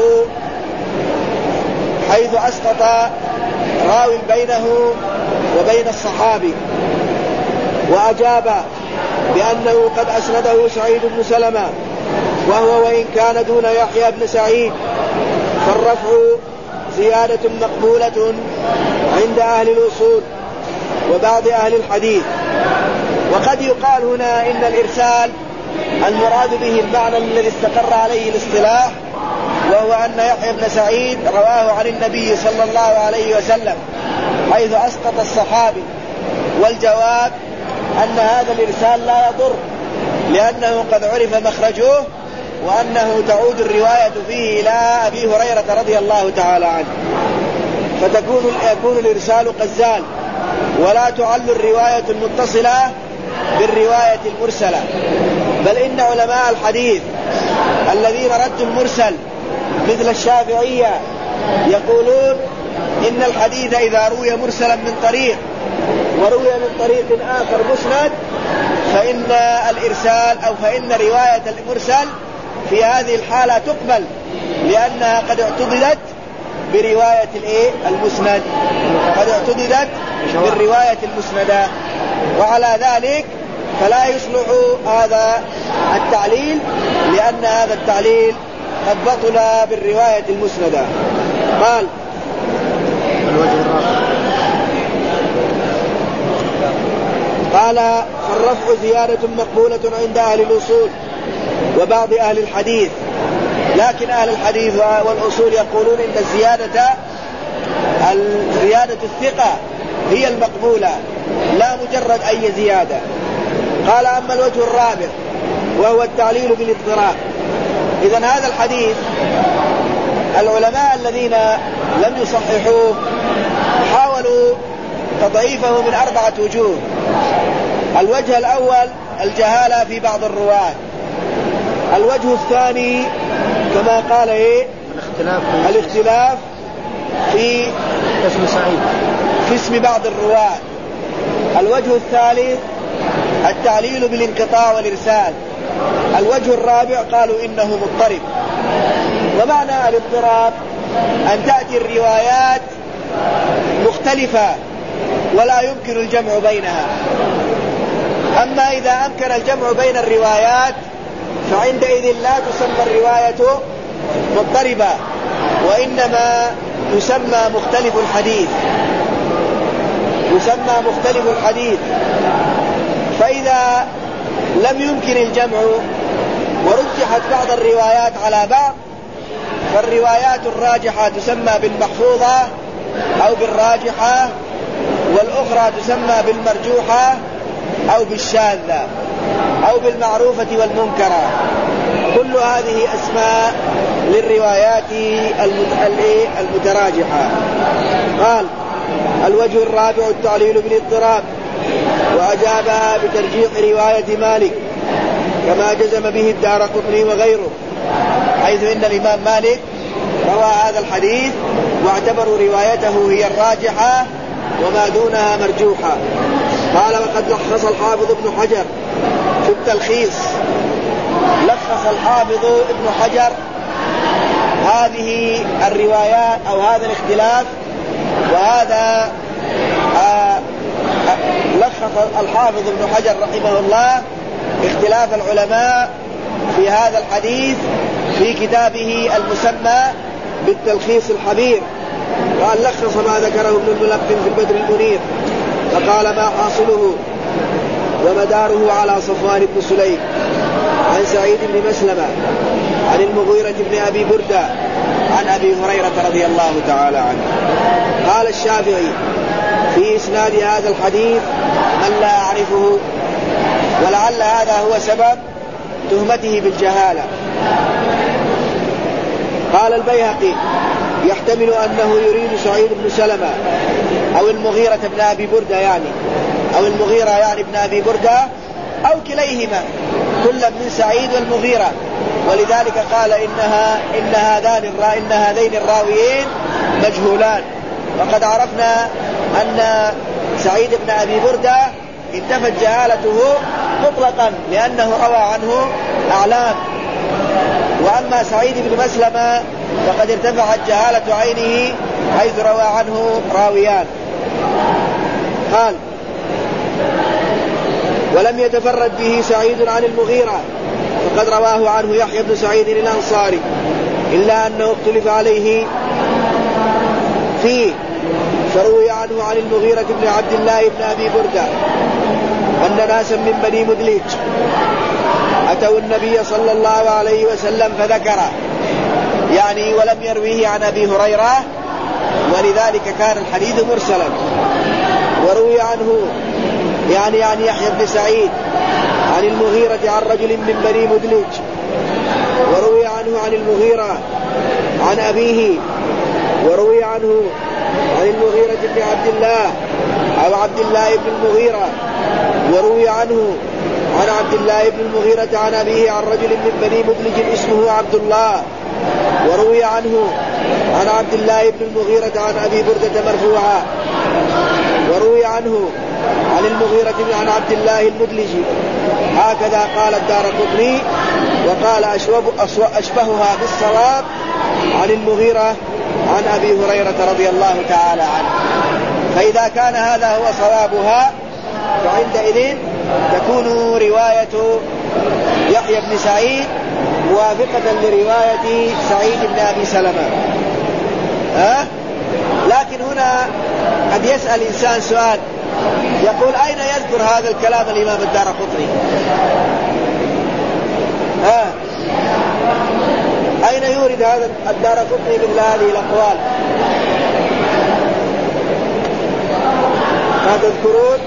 حيث أسقط راوي بينه وبين الصحابي، وأجاب بأنه قد أسنده سعيد بن سلمة، وهو وإن كان دون يحيى بن سعيد فالرفع زيادة مقبولة عند أهل الأصول وبعض أهل الحديث. وقد يقال هنا إن الإرسال المراد به المعنى الذي استقر عليه الاصطلاح، وهو أن يحيى بن سعيد رواه عن النبي صلى الله عليه وسلم حيث أسقط الصحابي. والجواب أن هذا الإرسال لا يضر، لأنه قد عرف مخرجه، وأنه تعود الرواية فيه إلى أبي هريرة رضي الله تعالى عنه، يكون الإرسال قد زال، ولا تعل الرواية المتصلة بالرواية المرسلة. بل إن علماء الحديث الذين ردوا المرسل مثل الشافعية يقولون إن الحديث إذا روي مرسلا من طريق وروي من طريق آخر مسند فإن الإرسال أو فإن رواية المرسل في هذه الحالة تقبل، لأنها قد اعتضدت برواية المسند، قد اعتضدت بالرواية المسندة. وعلى ذلك فلا يصلح هذا التعليل، لأن هذا التعليل قد بطل بالرواية المسندة. قال فالرفع زيادة مقبولة عند أهل الأصول وبعض أهل الحديث، لكن أهل الحديث والأصول يقولون إن زيادة الثقة هي المقبولة لا مجرد أي زيادة. قال أما الوجه الرابع وهو التعليل بالاضطراب. إذن هذا الحديث العلماء الذين لم يصححوه حاولوا تضعيفه من 4 وجوه. الوجه الأول الجهالة في بعض الرواة. الوجه الثاني كما قال الاختلاف في اسم بعض الرواة. الوجه الثالث التعليل بالانقطاع والإرسال. الوجه الرابع قالوا إنه مضطرب. ومعنى الاضطراب أن تأتي الروايات مختلفة ولا يمكن الجمع بينها. أما إذا أمكن الجمع بين الروايات فعندئذ لا تسمى الرواية مضطربة، وإنما يسمى مختلف الحديث، يسمى مختلف الحديث. فإذا لم يمكن الجمع ورجحت بعض الروايات على بعض فالروايات الراجحة تسمى بالمحفوظة أو بالراجحة، والأخرى تسمى بالمرجوحة أو بالشاذة أو بالمعروفة والمنكرة. كل هذه أسماء للروايات المتراجحة. قال: الوجه الرابع التعليل بالاضطراب، وأجابها بترجيح رواية مالك كما جزم به الدارقطني وغيره، حيث إن الإمام مالك روى هذا الحديث واعتبروا روايته هي الراجحة وما دونها مرجوحة. قال: وقد لخص الحافظ ابن حجر في التلخيص، لخص الحافظ ابن حجر هذه الروايات أو هذا الاختلاف، وهذا لخص الحافظ ابن حجر رحمه الله اختلاف العلماء في هذا الحديث في كتابه المسمى بالتلخيص الحبير. قال: لخص ما ذكره ابن الملقن في البدر المنير، فقال: ما حاصله ومداره على صفوان بن سليم عن سعيد بن مسلمة عن المغيرة بن أبي بردة عن أبي هريرة رضي الله تعالى عنه. قال الشافعي: في إسناد هذا الحديث من لا أعرفه، ولعل هذا هو سبب تهمته بالجهالة. قال البيهقي: يحتمل أنه يريد سعيد بن سلمة أو المغيرة بن أبي بردة أو المغيرة ابن أبي بردة أو كليهما، كل من سعيد والمغيرة، ولذلك قال إن هذين الراويين مجهولان. وقد عرفنا أن سعيد بن أبي بردة انتفت جهالته مطلقا لأنه روى عنه أعلام، وأما سعيد بن مسلمة فقد ارتفعت جهالة عينه حيث روى عنه راويان. قال: ولم يتفرد به سعيد عن المغيرة، فقد رواه عنه يحيى بن سعيد الأنصاري، إلا أنه اختلف عليه فيه، فروي عنه عن المغيرة بن عبد الله بن أبي بردة أن ناسا من بني مدلج أتوا النبي صلى الله عليه وسلم فذكر، ولم يرويه عن أبي هريرة، ولذلك كان الحديث مرسلا. وروي عنه عن يحيى بن سعيد عن المغيرة عن رجل من بني مدلج، وروي عنه عن المغيرة عن أبيه، وروي عنه عن المغيرة بن عبد الله أو عبد الله بن المغيرة، وروي عنه عن عبد الله بن المغيرة عن أبيه عن رجل من بني مدلج اسمه عبد الله، وروي عنه عن عبد الله بن المغيرة عن أبي بردة مرفوعا، وروي عنه عن المغيرة عن عبد الله المدلجي. هكذا قال الدارقطني، وقال أشبهها بالصواب عن المغيرة عن أبي هريرة رضي الله تعالى عنه. فإذا كان هذا هو صوابها فعندئذ تكون رواية يحيى بن سعيد موافقة لرواية سعيد بن أبي سلمة. لكن هنا قد يسأل إنسان سؤال، يقول: أين يذكر هذا الكلام الإمام الدارقطني؟ أين يورد هذا الدارقطني مثل هذه الأقوال؟ ما تذكرون؟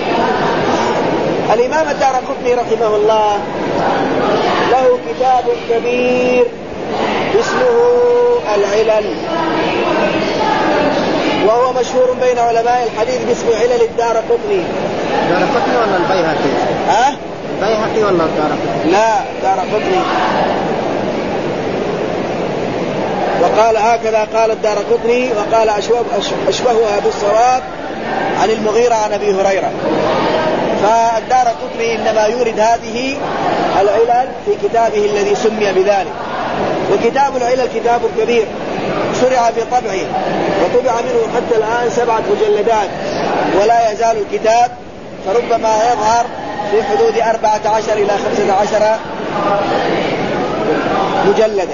الإمام الدارقطني رحمه الله له كتاب كبير اسمه العلل، وهو مشهور بين علماء الحديث باسم علل الدارقطني. الدارقطني ولا البيهقي؟ البيهقي ولا الدارقطني؟ لا، الدارقطني. وقال: هكذا قال الدارقطني، وقال أشبهها بالصواب عن المغيرة عن أبي هريرة. فالدارقطني إنما يورد هذه العلل في كتابه الذي سمي بذلك. وكتاب العلل كتاب كبير شرع بطبعه، وطبع منه حتى الآن 7 مجلدات، ولا يزال الكتاب، فربما يظهر في حدود 14 إلى 15 مجلدا.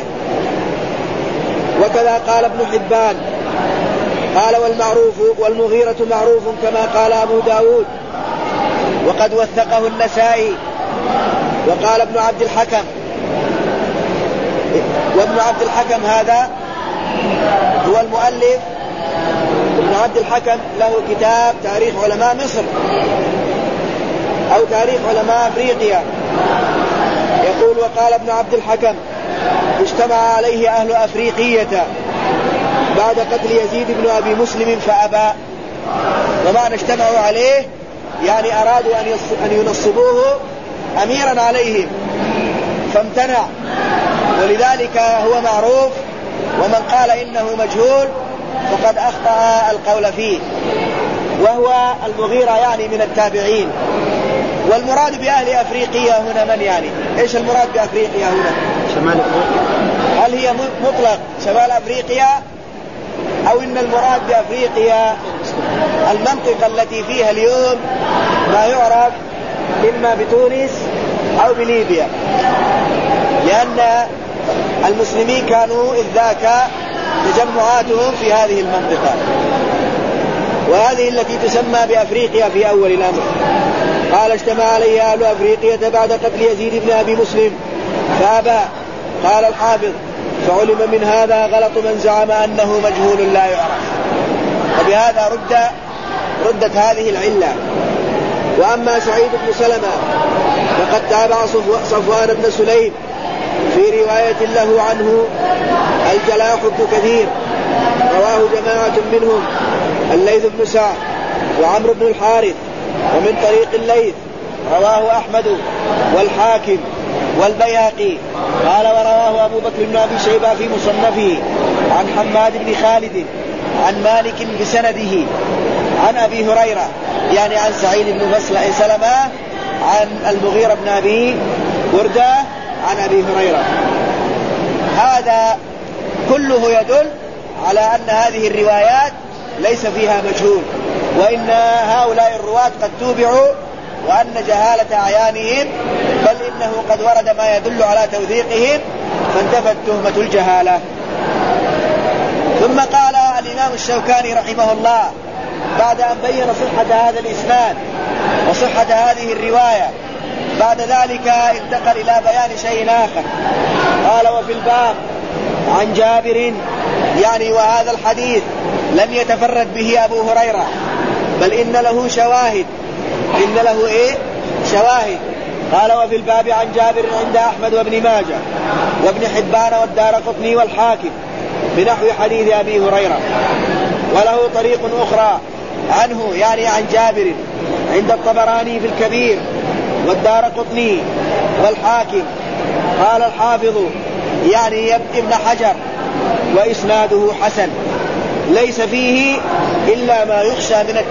وكذا قال ابن حبان، قال: والمغيرة معروف كما قال أبو داود، وقد وثقه النسائي. وقال ابن عبد الحكم، وابن عبد الحكم هذا هو المؤلف. ابن عبد الحكم له كتاب تاريخ علماء مصر، أو تاريخ علماء أفريقيا. يقول: وقال ابن عبد الحكم: اجتمع عليه أهل أفريقية بعد قتل يزيد بن أبي مسلم فأبى. ومعنى اجتمعوا عليه يعني أرادوا أن ينصبوه أميرا عليهم فامتنع، ولذلك هو معروف، ومن قال إنه مجهول فقد أخطأ القول فيه، وهو المغيرة يعني من التابعين. والمراد بأهل أفريقيا هنا من يعني؟ إيش المراد بأفريقيا هنا؟ شمال أفريقيا. هل هي مطلق شمال أفريقيا، أو إن المراد بأفريقيا المنطقة التي فيها اليوم ما يعرف إما بتونس أو بليبيا، لأن المسلمين كانوا إذ ذاك تجمعاتهم في هذه المنطقة، وهذه التي تسمى بأفريقيا في أول الأمر. قال: اجتمع عليه أهل أفريقيا بعد قتل يزيد بن أبي مسلم فأبى. قال الحافظ: فعلم من هذا غلط من زعم أنه مجهول لا يعرف. وبهذا ردت هذه العلة. وأما سعيد بن سلمة فقد تابع صفوان بن سليم في رواية له عنه الجلاح بن كثير، رواه جماعة منهم الليث بن سعد وعمرو بن الحارث، ومن طريق الليث رواه أحمد والحاكم والبيهقي. قال: ورواه أبو بكر بن أبي شيبة في مصنفه عن حماد بن خالد عن مالك بسنده عن أبي هريرة، يعني عن سعيد بن سلمة عن المغيرة بن أبي بردة عن أبي هريرة. هذا كله يدل على أن هذه الروايات ليس فيها مجهول، وإن هؤلاء الرواة قد توبعوا، وأن جهالة أعيانهم، بل إنه قد ورد ما يدل على توثيقهم فانتفت تهمة الجهالة. ثم قال الإمام الشوكاني رحمه الله بعد أن بين صحة هذا الإسناد وصحة هذه الرواية، بعد ذلك انتقل إلى بيان شيء آخر. قال: وفي الباب عن جابر، يعني وهذا الحديث لم يتفرد به أبو هريرة، بل إن له شواهد. إن له شواهد. قال: وفي الباب عن جابر عند أحمد وابن ماجه وابن حبان والدارقطني والحاكم بنحو حديث أبي هريرة. وله طريق أخرى عنه، يعني عن جابر، عند الطبراني في الكبير والدارقطني والحاكم. قال الحافظ يعني ابن حجر: وإسناده حسن، ليس فيه إلا ما يخشى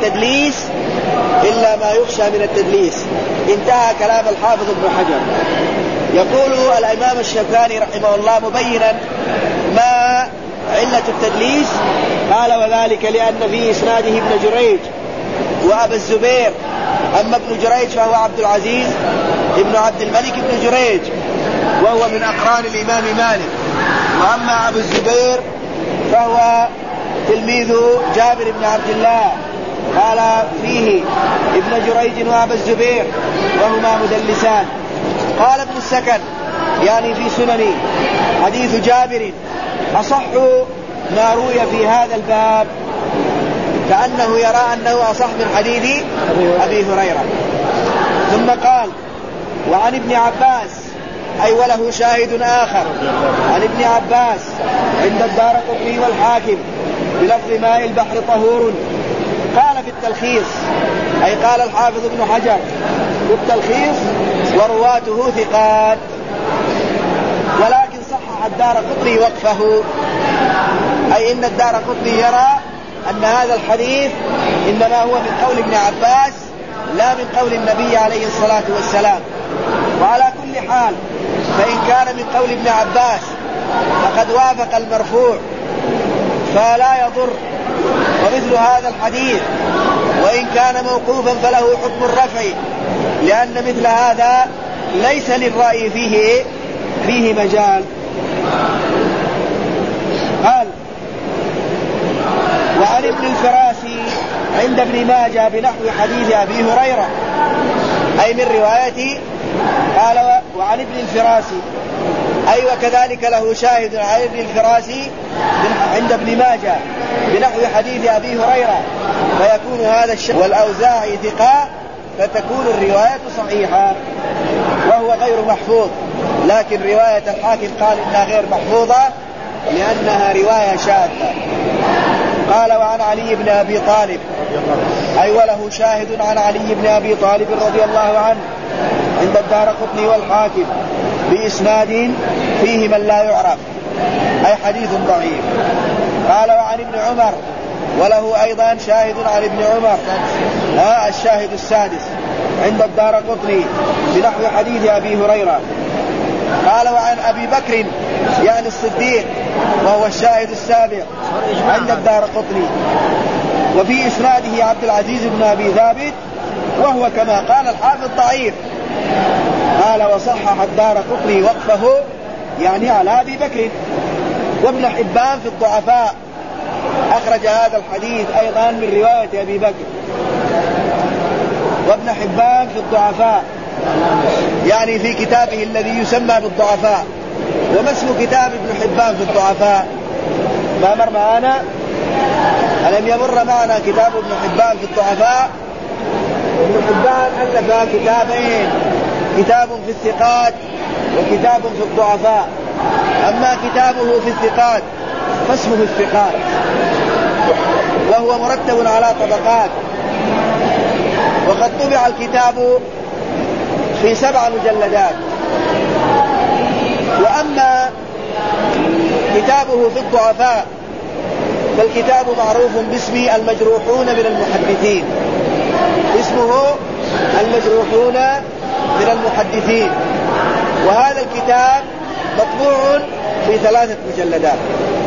من التدليس. انتهى كلام الحافظ ابن حجر. يقول الإمام الشوكاني رحمه الله مبينا ما علة التدليس. قال: وذلك لأن في إسناده ابن جريج وأبا الزبير. أما ابن جريج فهو عبد العزيز ابن عبد الملك ابن جريج، وهو من أقران الإمام مالك. وأما أبو الزبير فهو تلميذ جابر بن عبد الله. قال فيه ابن جريج وأبا الزبير وهما مدلسان. قال ابن السكن يعني في سنني: حديث جابر أصح ما روي في هذا الباب، كأنه يرى أنه أصح من حديث أبي هريرة. ثم قال: وعن ابن عباس، أي وله شاهد آخر عن ابن عباس عند الدارقطني والحاكم بلفظ ماء البحر طهور. قال في التلخيص، أي قال الحافظ ابن حجر في التلخيص: ورواته ثقات. ولكن صحح الدارقطني وقفه، أي إن الدارقطني يرى أن هذا الحديث إنما هو من قول ابن عباس لا من قول النبي عليه الصلاة والسلام. وعلى كل حال فإن كان من قول ابن عباس فقد وافق المرفوع فلا يضر، ومثل هذا الحديث وإن كان موقوفا فله حكم الرفع، لأن مثل هذا ليس للرأي فيه مجال. قال: وعن ابن الفراسي عند ابن ماجه بنحو حديث أبي هريرة، أي من روايته. قال: وعن ابن الفراسي، أي وكذلك له شاهد عن ابن الفراسي عند ابن ماجه بنحو حديث أبي هريرة، فيكون هذا الشيء والأوزاعي ثقة فتكون الرواية صحيحة وهو غير محفوظ. لكن رواية الحاكم قال إنها غير محفوظة لأنها رواية شاذة. قال وعن علي بن أبي طالب أي وله شاهد عن علي بن أبي طالب رضي الله عنه عند الدارقطني والحاكم بإسناد فيه من لا يعرف أي حديث ضعيف. قال وعن ابن عمر وله أيضا شاهد عن ابن عمر الشاهد السادس عند الدارقطني بنحو حديث أبي هريرة. قال وعن أبي بكر يعني الصديق وهو الشاهد السابع عند الدارقطني وفي إسناده عبد العزيز بن أبي ثابت وهو كما قال الحافظ ضعيف. قال وصحح الدارقطني وقفه يعني على أبي بكر. وابن حبان في الضعفاء أخرج هذا الحديث أيضا من رواية أبي بكر. وابن حبان في الضعفاء يعني في كتابه الذي يسمى بالضعفاء. وما اسم كتاب ابن حبان في الضعفاء؟ ما مر معنا؟ ألم يمر معنا كتاب ابن حبان في الضعفاء؟ ابن حبان ألف كتابين، كتاب في الثقات وكتاب في الضعفاء. أما كتابه في الثقات فاسمه الثقات وهو مرتب على طبقات، وقد طبع الكتاب في 7 مجلدات. وأما كتابه في الضعفاء فالكتاب معروف باسم المجروحون من المحدثين، اسمه المجروحون من المحدثين. وهذا الكتاب مطبوع في 3 مجلدات.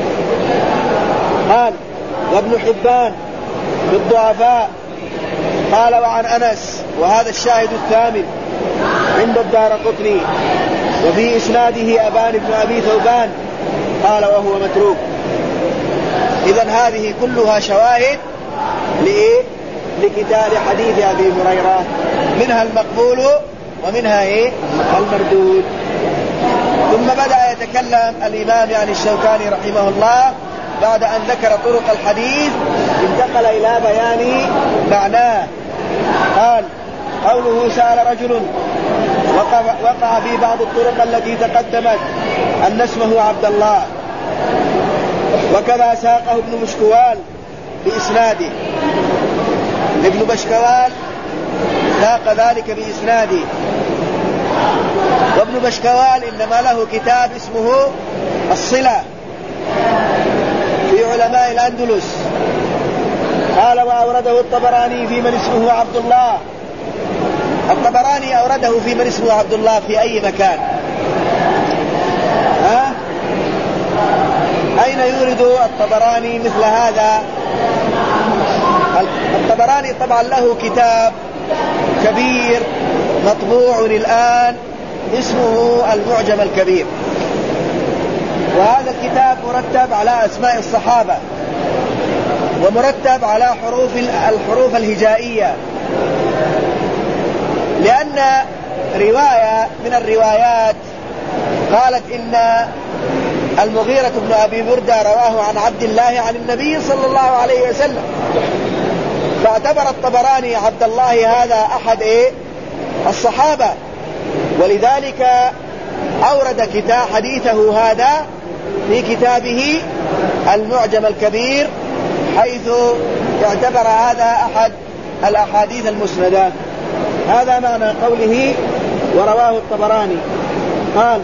قال وابن حبان بالضعفاء. قال وعن أنس وهذا الشاهد الثامن عند الدارقطني وفي إسناده أبان بن أبي ثوبان قال وهو متروك. إذن هذه كلها شواهد لكتاب حديث أبي هريرة، منها المقبول ومنها المردود. ثم بدأ يتكلم الإمام يعني الشوكاني رحمه الله بعد أن ذكر طرق الحديث انتقل إلى بيان معناه. قال قوله سأل رجل وقع في بعض الطرق التي تقدمت أن اسمه عبد الله، وكذا ساقه ابن مشكوال بإسناده. ابن مشكوال ساق ذلك بإسناده. وابن مشكوال إنما له كتاب اسمه الصلة في علماء الأندلس. قال وأورده الطبراني في من اسمه عبد الله. الطبراني أورده في من اسمه عبد الله في أي مكان؟ أين يورد الطبراني مثل هذا؟ الطبراني طبعا له كتاب كبير مطبوع الآن اسمه المعجم الكبير، وهذا الكتاب مرتب على أسماء الصحابة ومرتب على الحروف الهجائية، لأن رواية من الروايات قالت إن المغيرة بن أبي بردة رواه عن عبد الله عن النبي صلى الله عليه وسلم، فاعتبر الطبراني عبد الله هذا أحد الصحابة، ولذلك أورد كتاب حديثه هذا في كتابه المعجم الكبير، حيث اعتبر هذا أحد الأحاديث المسندة. هذا معنى قوله ورواه الطبراني. قال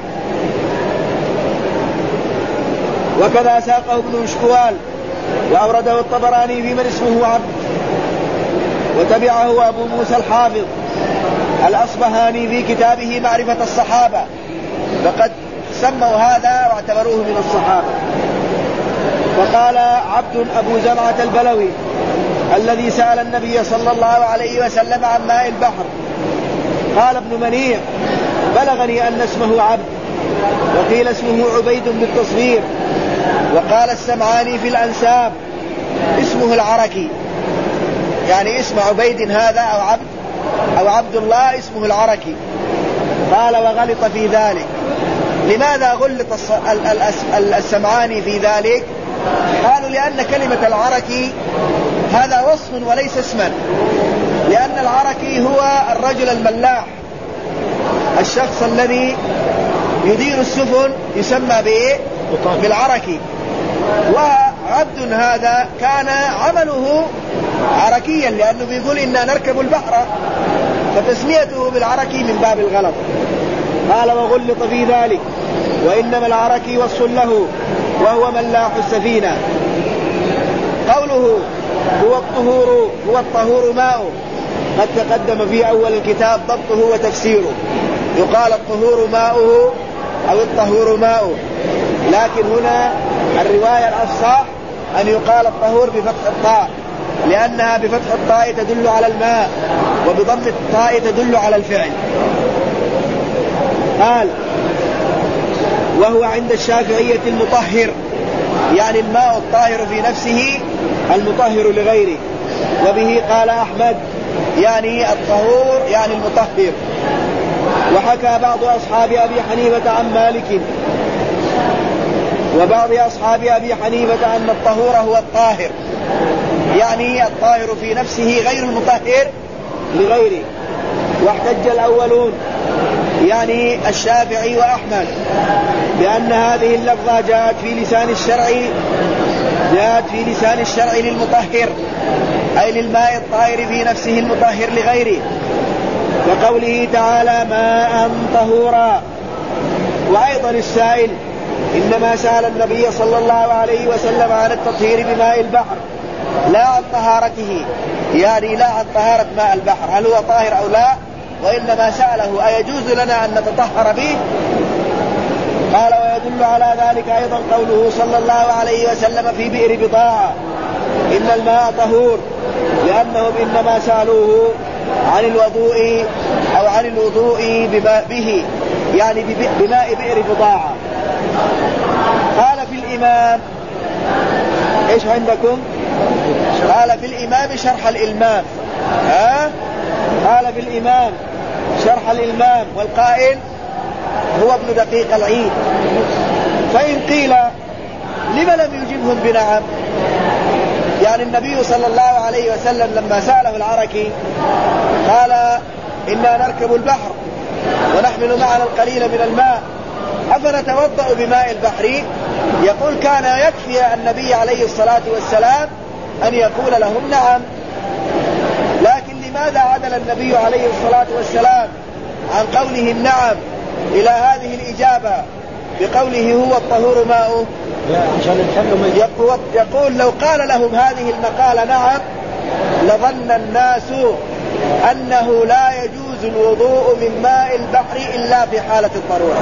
وكذا ساقه ابن مشكوال وأورده الطبراني في من اسمه عبد، وتبعه أبو موسى الحافظ الأصبهاني في كتابه معرفة الصحابة، فقد سموا هذا واعتبروه من الصحابة. وقال عبد أبو زمعة البلوي الذي سأل النبي صلى الله عليه وسلم عن ماء البحر، قال ابن منيع بلغني أن اسمه عبد، وقيل اسمه عبيد بالتصغير، وقال السمعاني في الأنساب اسمه العركي، يعني اسم عبيد هذا أو عبد الله اسمه العركي. قال وغلط في ذلك. لماذا غلط السمعاني في ذلك؟ قالوا لأن كلمة العركي هذا وصف وليس اسما، لأن العركي هو الرجل الملاح، الشخص الذي يدير السفن يسمى بالعركي. وعبد هذا كان عمله عركيا، لأنه بيقول إنا نركب البحر، فتسميته بالعركي من باب الغلط. قال وغلط في ذلك، وإنما العركي وصف له وهو ملاح السفينة. قوله هو الطهور ماء قد تقدم في أول الكتاب ضبطه وتفسيره. يقال الطهور ماؤه أو الطهور ماؤه، لكن هنا الرواية الأفصح أن يقال الطهور بفتح الطاء، لأنها بفتح الطاء تدل على الماء، وبضم الطاء تدل على الفعل. قال وهو عند الشافعية المطهر، يعني الماء الطاهر في نفسه المطهر لغيره. وبه قال أحمد، يعني الطهور يعني المطهر. وحكى بعض أصحاب أبي حنيفة عن مالك وبعض أصحاب أبي حنيفة أن الطهور هو الطاهر، يعني الطاهر في نفسه غير المطهر لغيره. واحتج الأولون يعني الشافعي وأحمد بأن هذه اللفظة جاءت في لسان الشرع للمطهر، أي للماء الطاهر في نفسه المطهر لغيره، وقوله تعالى ماء طهورا. وأيضا السائل إنما سأل النبي صلى الله عليه وسلم عن التطهير بماء البحر لا عن طهارته، يعني لا عن طهارة ماء البحر هل هو طاهر أو لا، وإنما سأله أيجوز لنا أن نتطهر به. قال ويدل على ذلك أيضا قوله صلى الله عليه وسلم في بئر بضاعة إن الماء طهور، لأنهم إنما سألوه عن الوضوء أو عن الوضوء به، يعني بماء بئر بضاعة. قال في الإمام إيش عندكم؟ قال في الإمام شرح الإلمام، قال في الإمام شرح الإلمام، والقائل هو ابن دقيق العيد. فإن قيل لما لم يجبهم بنعم، يعني النبي صلى الله عليه وسلم لما سأله العركي قال إنا نركب البحر ونحمل معنا القليل من الماء أفنتوضأ بماء البحر، يقول كان يكفي النبي عليه الصلاة والسلام أن يقول لهم نعم. لكن لماذا عدل النبي عليه الصلاة والسلام عن قولهم نعم إلى هذه الإجابة بقوله هو الطهور ماؤه؟ يقول لو قال لهم هذه المقالة نعم لظن الناس أنه لا يجوز الوضوء من ماء البحر إلا في حالة الضرورة،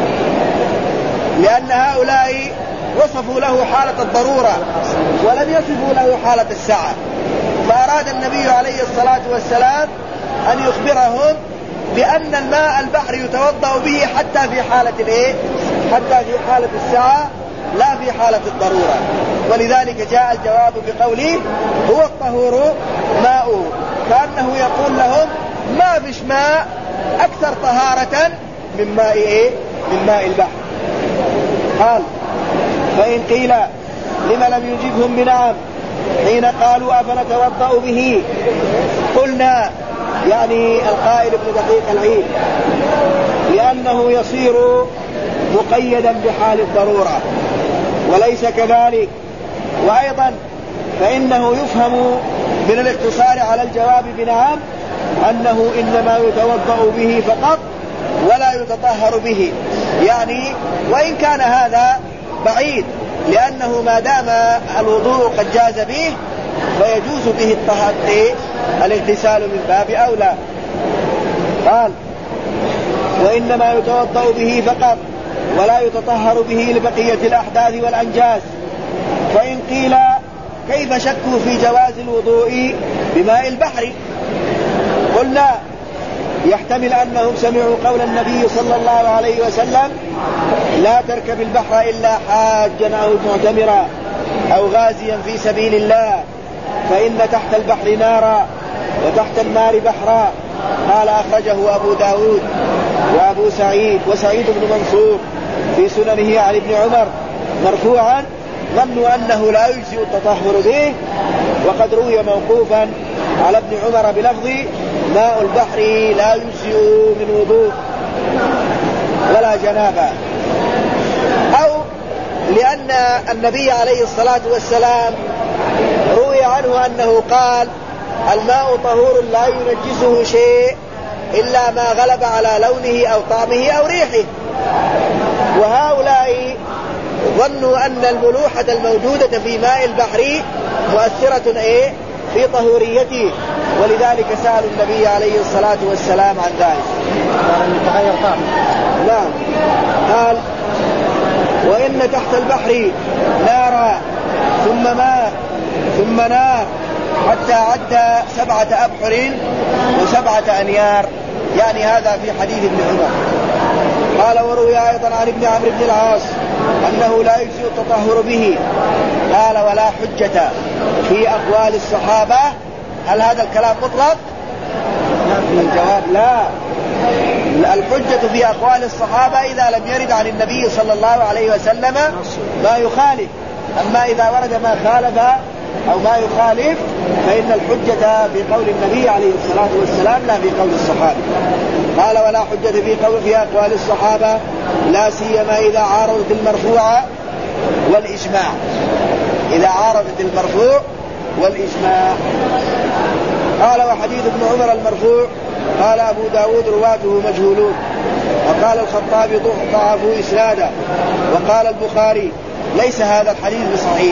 لأن هؤلاء وصفوا له حالة الضرورة ولم يصفوا له حالة السعة. فأراد النبي عليه الصلاة والسلام أن يخبرهم بأن الماء البحر يتوضأ به حتى في حالة حتى في حالة السعة لا في حالة الضرورة. ولذلك جاء الجواب بقوله هو الطهور ماؤه، كأنه يقول لهم ما فيش ماء أكثر طهارة من ماء البحر. قال فإن قيل لما لم يجبهم بنعم حين قالوا أفنتوضأ به، قلنا يعني القائل ابن دقيق العيد لأنه يصير مقيدا بحال الضرورة وليس كذلك. وأيضا فإنه يفهم من الاقتصار على الجواب بنعم أنه إنما يتوضأ به فقط ولا يتطهر به، يعني وإن كان هذا بعيد، لأنه ما دام الوضوء قد جاز به فيجوز به الاغتسال من باب أولى. قال وإنما يتوضأ به فقط ولا يتطهر به لبقية الأحداث والأنجاس. فإن قيل كيف شكوا في جواز الوضوء بماء البحر، قلنا يحتمل أنهم سمعوا قول النبي صلى الله عليه وسلم لا تركب البحر إلا حاجا أو معتمرا أو غازيا في سبيل الله فإن تحت البحر نارا وتحت النار بحرا. قال أخرجه أبو داود وأبو سعيد وسعيد بن منصور في سننه عن ابن عمر مرفوعا ظنوا أنه لا يجزئ التطهر به، وقد روي موقوفا على ابن عمر بلفظ ماء البحر لا يجزئ من وضوء ولا جنابة، أو لأن النبي عليه الصلاة والسلام روي عنه أنه قال الماء طهور لا ينجسه شيء إلا ما غلب على لونه أو طعمه أو ريحه. وهؤلاء ظنوا أن الملوحة الموجودة في ماء البحر مؤثرة في طهوريته، ولذلك سألوا النبي عليه الصلاة والسلام عن ذلك. تغير طعمه. نعم. قال وإن تحت البحر نارا ثم ماء ثم نار حتى عد 7 أبحر و7 أنيار، يعني هذا في حديث ابن عمر. قال وروي أيضا عن ابن عمرو بن العاص أنه لا يجزئ التطهر به. قال ولا حجة في أقوال الصحابة. هل هذا الكلام مطلق؟ الجواب لا. الحجة في أقوال الصحابة إذا لم يرد عن النبي صلى الله عليه وسلم ما يخالف، أما إذا ورد ما خالف أو ما يخالف فإن الحجة في قول النبي عليه الصلاة والسلام لا في قول الصحابة. قال ولا حجة في أقوال الصحابة لا سيما إذا عارضت المرفوع والإجماع. إذا عارضت المرفوع والإجماع. قال وحديث ابن عمر المرفوع قال أبو داود رواته مجهولون، وقال الخطابي ضعفوا إسنادا، وقال البخاري ليس هذا الحديث بصحيح،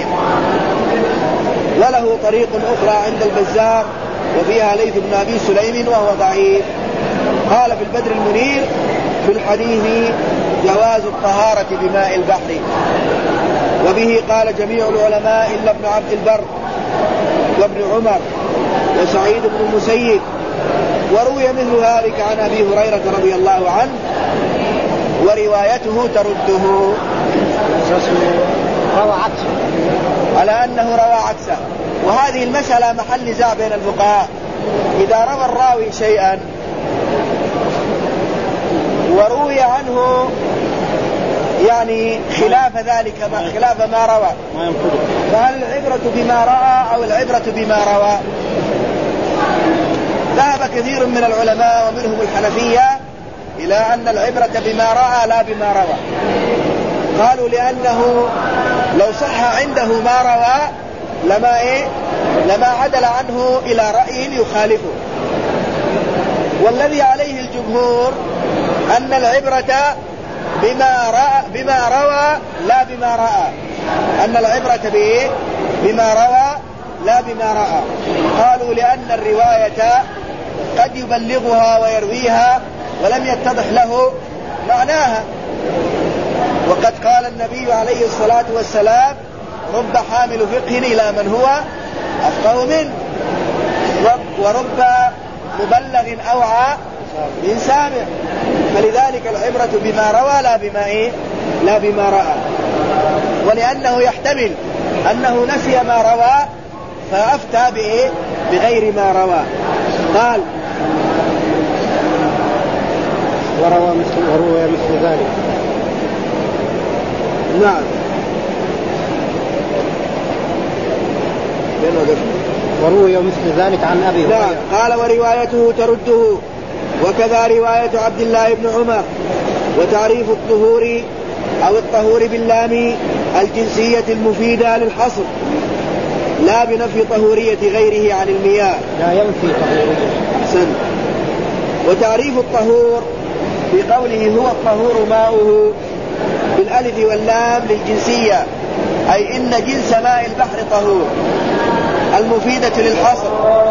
وله طريق أخرى عند البزار وفيها ليث بن أبي سليم وهو ضعيف. قال في البدر المنير في الحديث جواز الطهارة بماء البحر، وبه قال جميع العلماء إلا ابن عبد البر وابن عمر وسعيد بن المسيب. وروي مثل ذلك عن أبي هريرة رضي الله عنه وروايته ترده على أنه روى عكسه. وهذه المسألة محل نزاع بين الفقهاء. إذا روى الراوي شيئا وروي عنه يعني خلاف ذلك خلاف ما روى، فهل العبرة بما رأى أو العبرة بما روى؟ ذهب كثير من العلماء ومنهم الحنفية إلى أن العبرة بما رأى لا بما روى. قالوا لأنه لو صح عنده ما روى لما عدل عنه إلى رأي يخالفه. والذي عليه الجمهور أن العبرة بما روى لا بما رأى، أن العبرة بما روى لا بما رأى. قالوا لأن الرواية قد يبلغها ويرويها ولم يتضح له معناها، وقد قال النبي عليه الصلاة والسلام رب حامل فقه إلى من هو أفقه منه، ورب مبلغ أوعى من سامع. فلذلك العبرة بما روى لا بما رأى. ولأنه يحتمل أنه نسي ما روى فأفتى بغير ما روى. قال وروي مثل ذلك. نعم. وروي مثل ذلك عن أبي هريرة. نعم. قال وروايته ترده، وكذا رواية عبد الله بن عمر. وتعريف الطهور أو الطهور باللام الجنسية المفيدة للحصر لا بنفي طهورية غيره عن المياه. لا ينفي طهورية. أحسن. وتعريف الطهور بقوله هو الطهور ماؤه بالألف واللام للجنسية، أي إن جنس ماء البحر طهور المفيدة للحصر